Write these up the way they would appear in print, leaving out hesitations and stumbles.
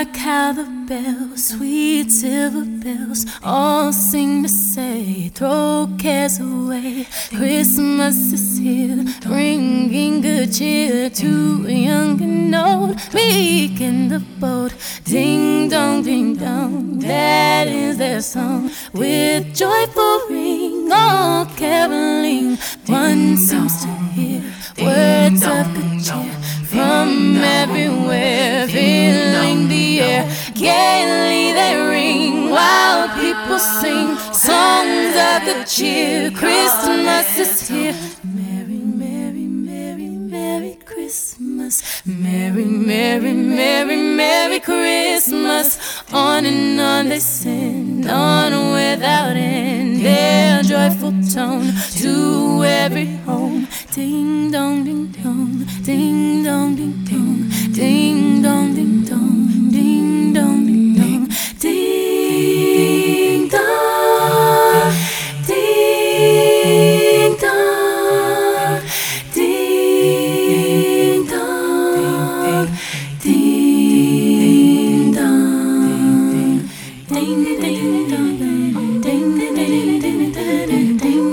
Hark how the bells, sweet silver bells, all sing to say, throw cares away. Christmas is here, bringing good cheer to young and old, meek and the bold. Ding dong, that is their song. With joyful ring, all caroling, one seems to hear words of good cheer from everywhere, filling the air. Gaily they ring while people sing songs of good cheer. Christmas is here. Merry, merry, merry, merry Christmas. Merry, merry, merry, merry Christmas. On and on they sing, on without end, their joyful tone to every home. Ding dong, ding dong, ding dong, ding dong, ding dong, ding dong, ding dong, ding dong, ding dong, ding dong, ding dong, ding dong, ding ding ding dong, ding ding ding ding ding ding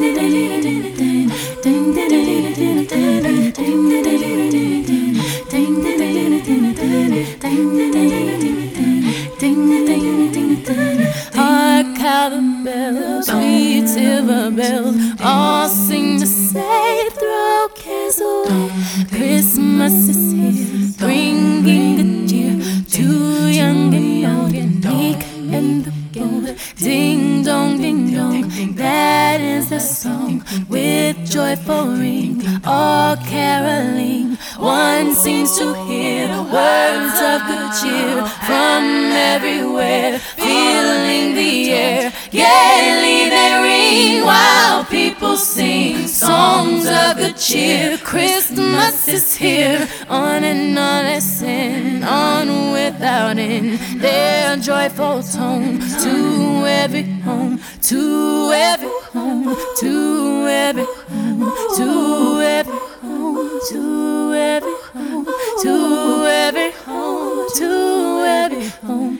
Hark how the bells, sweet silver bells, all sing to say, throw cares away. Christmas is here, bringing good cheer to young and old, meek and the bold. Ding dong, that is the song. With joyful ring, all caroling, one seems to hear words of good cheer from everywhere, filling the air. Gaily they ring while people sing songs of good cheer. Christmas is here. On and on they sing, on without end, their joyful tone to every home, to every home, to every home, to every home, to every home, to every home, to every home.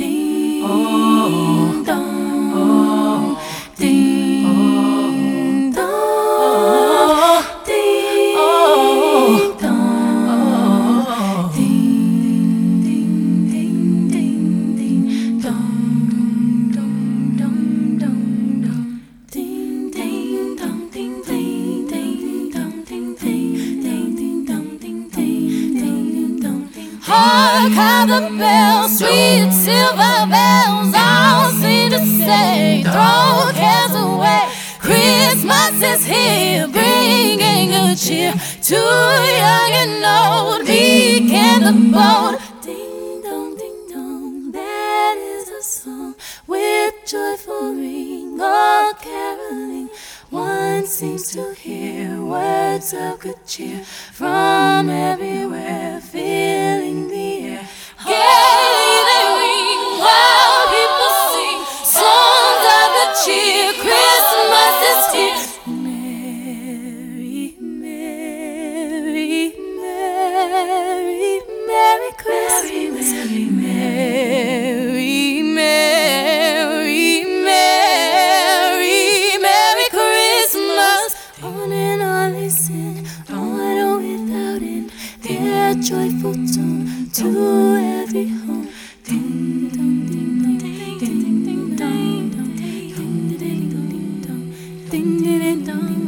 Ding dong, ding dong, ding dong, ding ding ding ding ding dong dong dong dong dong, ding ding dong, ding ding ding dong, ding ding ding ding dong, ding ding ding dong, ding. Hark how the bells, sweet silver bells, all seem to say, throw cares away. Christmas is here, bringing good cheer to young and old, meek and the bold. Ding dong, that is a song. With joyful ring, all caroling, one seems to hear words of good cheer from everywhere, filling the air. Gaily they ring while people sing songs of good cheer. Christmas is here. Merry, merry, merry, merry Christmas. Merry, merry, merry, merry Christmas. On and on they sing, on without end, their joyful tone to every home. Ding dong, ding dong, ding ding ding dong, ding ding ding dong, ding ding ding dong.